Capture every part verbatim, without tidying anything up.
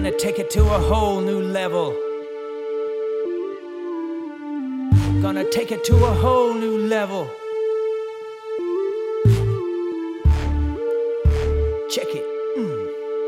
Gonna take it to a whole new level. Gonna take it to a whole new level. Check it. Mm.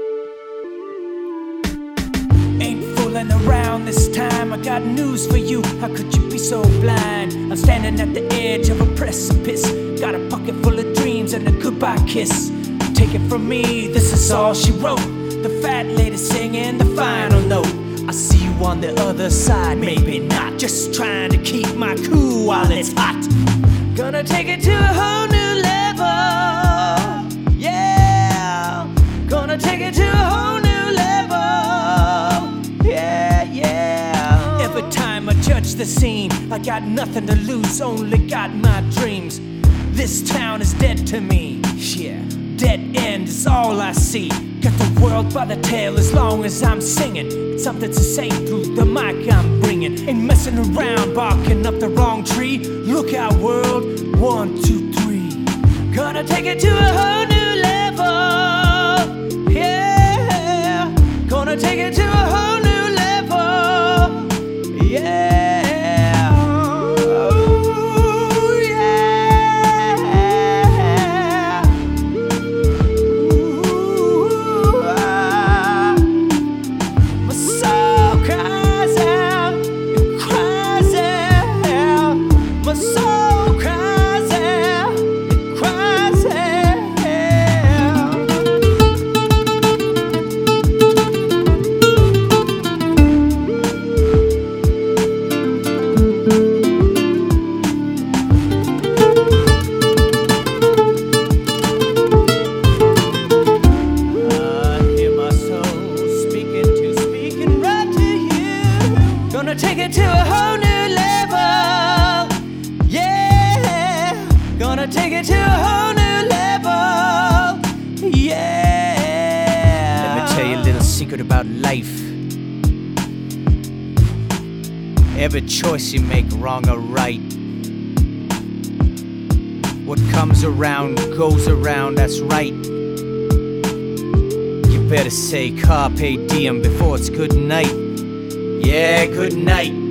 Ain't fooling around this time. I got news for you. How could you be so blind? I'm standing at the edge of a precipice. Got a pocket full of dreams and a goodbye kiss. Take it from me, this is all she wrote. The fat lady singing the final note. I see you on the other side, maybe not. Just trying to keep my cool while it's hot. Gonna take it to a whole new level. Yeah, gonna take it to a whole new level. Yeah, yeah. Every time I judge the scene, I got nothing to lose, only got my dreams. This town is dead to me. Yeah, dead end is all I see. Got the world by the tail as long as I'm singing. Something to say through the mic I'm bringing. Ain't messing around, barking up the wrong tree. Look out, world, one, two, three. Gonna take it to a whole new level. Yeah, gonna take it to a whole new level. Yeah. Gonna take it to a whole new level. Yeah, gonna take it to a whole new level. Yeah. Let me tell you a little secret about life. Every choice you make, wrong or right, what comes around goes around, that's right. You better say carpe diem before it's good night. Yeah, good night.